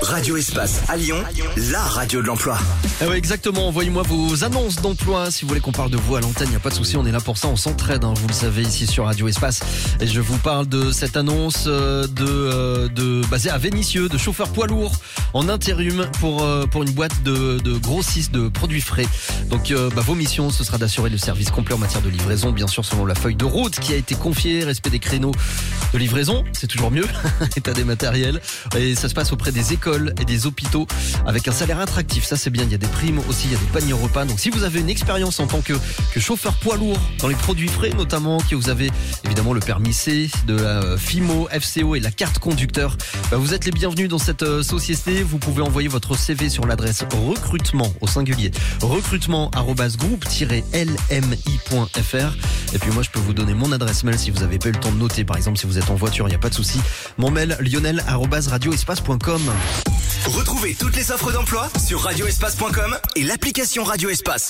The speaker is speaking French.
Radio Espace à Lyon, la radio de l'emploi. Ah ouais, exactement, envoyez-moi vos annonces d'emploi. Si vous voulez qu'on parle de vous à l'antenne, il n'y a pas de souci, on est là pour ça, on s'entraide, vous le savez, ici sur Radio Espace. Et je vous parle de cette annonce basée à Vénissieux, de chauffeur poids lourd en intérim pour une boîte de grossistes de produits frais. Donc vos missions, ce sera d'assurer le service complet en matière de livraison, bien sûr selon la feuille de route qui a été confiée, respect des créneaux de livraison, c'est toujours mieux, état des matériels. Et ça se passe auprès des écoles et des hôpitaux avec un salaire attractif, ça c'est bien, il y a des primes aussi, il y a des paniers repas. Donc si vous avez une expérience en tant que chauffeur poids lourd dans les produits frais notamment, que vous avez évidemment le permis C, de la FIMO, FCO et la carte conducteur, vous êtes les bienvenus dans cette société. Vous pouvez envoyer votre CV sur l'adresse recrutement au singulier, recrutement@groupe-lmi.fr. Et puis moi je peux vous donner mon adresse mail si vous n'avez pas eu le temps de noter, par exemple si vous êtes en voiture, il n'y a pas de souci. Mon mail lionel@radioespace.com. Retrouvez toutes les offres d'emploi sur radioespace.com et l'application Radio Espace.